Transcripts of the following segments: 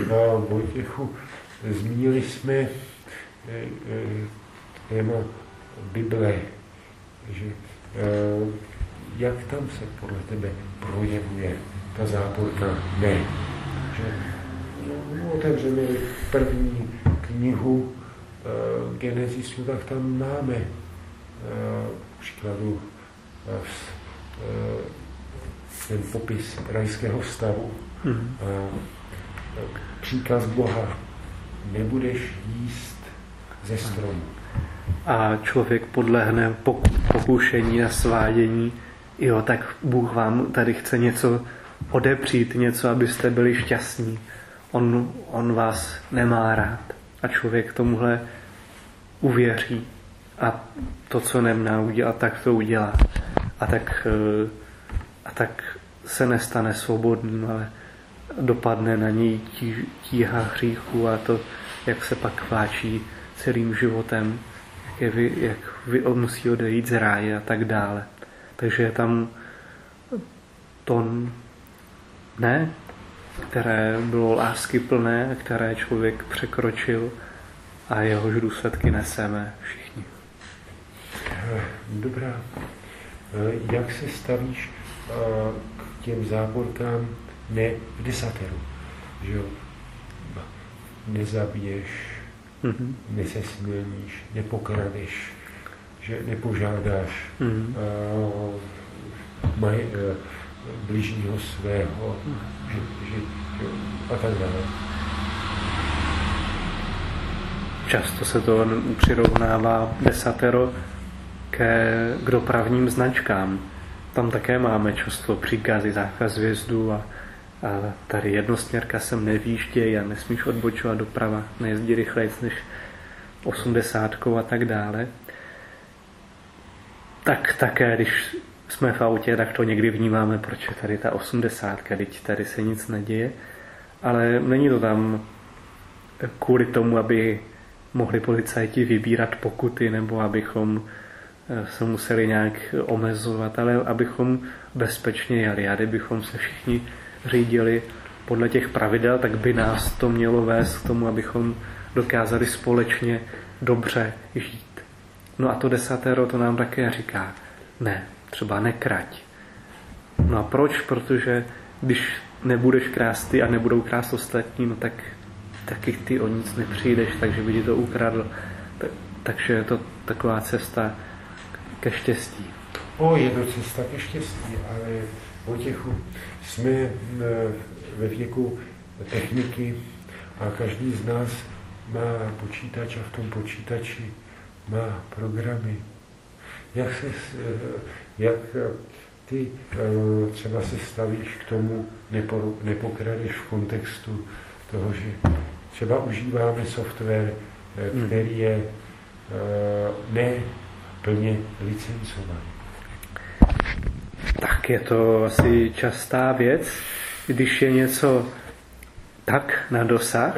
Vojtěchu, zmínili jsme téma Bible, že jak tam se podle tebe projevuje ta záporka ne. Že otevřeme první knihu Genesisu, tak tam máme příkladu ten popis rajského stavu. Příkaz Boha, nebudeš jíst ze stromu. A člověk podlehne pokušení a svádění, jo, tak Bůh vám tady chce něco odepřít, něco, abyste byli šťastní. On vás nemá rád. A člověk tomuhle uvěří. A to, co nemá udělat, tak to udělá. A tak se nestane svobodným, ale dopadne na něj tíha hříchu a to, jak se pak vláčí celým životem, jak on musí odejít z ráje a tak dále. Takže je tam to ne, které bylo láskyplné, které člověk překročil a jehož důsledky neseme všichni. Dobrá. Jak se stavíš k těm záporkám ne v desateru? Že jo? Nezabiješ, nesesmělníš, nepokradeš, že nepožádáš bližního svého že, a tak dále. Často se to přirovnává desatero k dopravním značkám. Tam také máme často příkazy, zákaz vjezdu a tady jednosměrka sem nevýjížděj a nesmíš odbočovat doprava, nejezdí rychlejc než 80 a tak dále. Tak také, když jsme v autě, tak to někdy vnímáme, proč je tady ta 80, teď tady se nic neděje. Ale není to tam kvůli tomu, aby mohli policajti vybírat pokuty, nebo abychom se museli nějak omezovat, ale abychom bezpečně jeli. A kdybychom se všichni řídili podle těch pravidel, tak by nás to mělo vést k tomu, abychom dokázali společně dobře žít. No a to desatero to nám také říká, ne, třeba nekrať. No a proč? Protože když nebudeš krást ty a nebudou krást ostatní, no tak taky ty o nic nepřijdeš, takže by ti to ukradl. Takže je to taková cesta ke štěstí. Je to cesta ke štěstí, ale Vojtěchu, jsme ve věku techniky a každý z nás má počítač a v tom počítači má programy. Jak ty třeba se stavíš k tomu, nepokradeš v kontextu toho, že třeba užíváme software, který je ne plně licencovaný. Tak je to asi častá věc, když je něco tak na dosah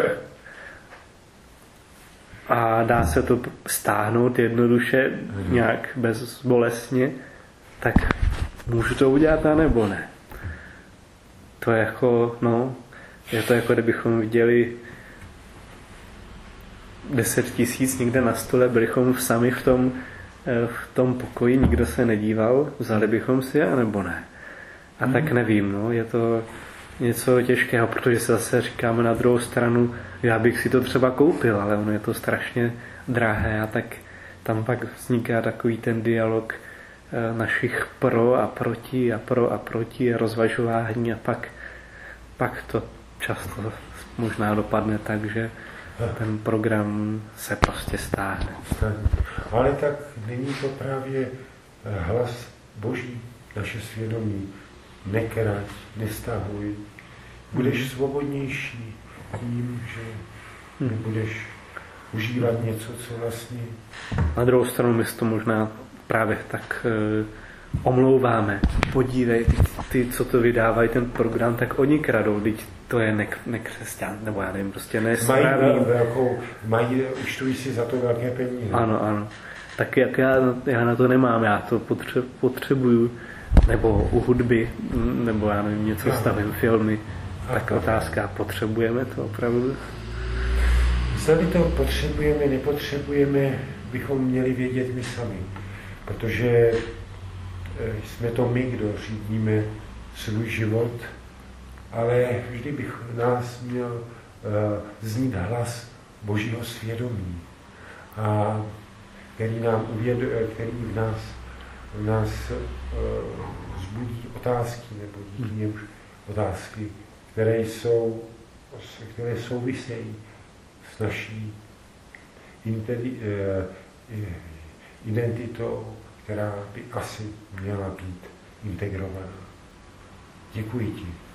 a dá se to stáhnout jednoduše, nějak bezbolestně, tak můžu to udělat a nebo ne. To je jako, je to jako kdybychom viděli 10 000 někde na stole, bychom sami v tom pokoji, nikdo se nedíval, vzali bychom si je, anebo ne. A tak nevím, je to něco těžkého, protože se zase říkáme na druhou stranu, já bych si to třeba koupil, ale ono je to strašně drahé a tak tam pak vzniká takový ten dialog našich pro a proti a pro a proti a rozvažování a pak to často možná dopadne tak, že ten program se prostě stáhne. Ale tak není to právě hlas Boží, naše svědomí. Nekrať, nestahuj. Budeš svobodnější tím, že nebudeš užívat něco, co vlastně... Na druhou stranu my to možná právě tak omlouváme. Podívej, ty, co to vydávají ten program, tak oni kradou, teď to je nekřesťan, nebo já nevím, prostě nesprávný. Mají, účtují si za to velké peníze. Ano. Tak jak já na to nemám, já to potřebuju, nebo u hudby, nebo já nevím, něco stavím, filmy. Tak otázka, potřebujeme to opravdu? Zda to potřebujeme, nepotřebujeme, bychom měli vědět my sami. Protože jsme to my, kdo řídíme svůj život, ale vždy bych nás měl znít hlas Božího svědomí, a který v nás vzbudí otázky, nebo díky němuž otázky, které souvisejí s naší identitou, která by asi měla být integrovaná. Děkuji ti.